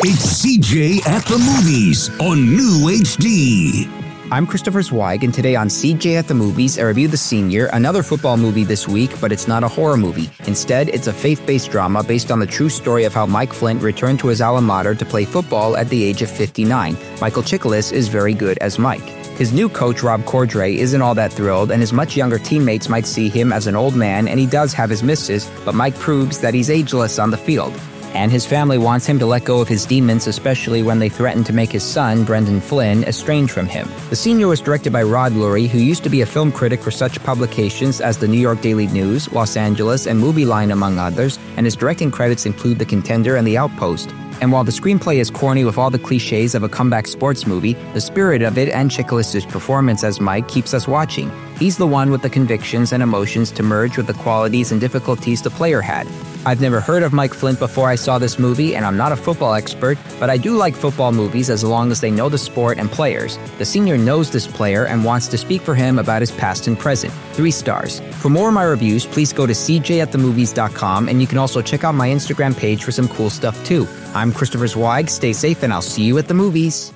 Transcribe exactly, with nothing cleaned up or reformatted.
It's C J at the Movies on New H D. I'm Christopher Zweig, and today on C J at the Movies, I review The Senior, another football movie this week, but it's not a horror movie. Instead, it's a faith-based drama based on the true story of how Mike Flint returned to his alma mater to play football at the age of fifty-nine. Michael Chiklis is very good as Mike. His new coach, Rob Cordray, isn't all that thrilled, and his much younger teammates might see him as an old man, and he does have his misses, but Mike proves that he's ageless on the field. And his family wants him to let go of his demons, especially when they threaten to make his son, Brendan Flynn, estranged from him. The Senior was directed by Rod Lurie, who used to be a film critic for such publications as the New York Daily News, Los Angeles, and Movie Line, among others, and his directing credits include The Contender and The Outpost. And while the screenplay is corny with all the cliches of a comeback sports movie, the spirit of it and Chiklis' performance as Mike keeps us watching. He's the one with the convictions and emotions to merge with the qualities and difficulties the player had. I've never heard of Mike Flint before I saw this movie, and I'm not a football expert, but I do like football movies as long as they know the sport and players. The Senior knows this player and wants to speak for him about his past and present. Three stars. For more of my reviews, please go to c j at the movies dot com, and you can also check out my Instagram page for some cool stuff too. I'm Christopher Zweig. Stay safe, and I'll see you at the movies.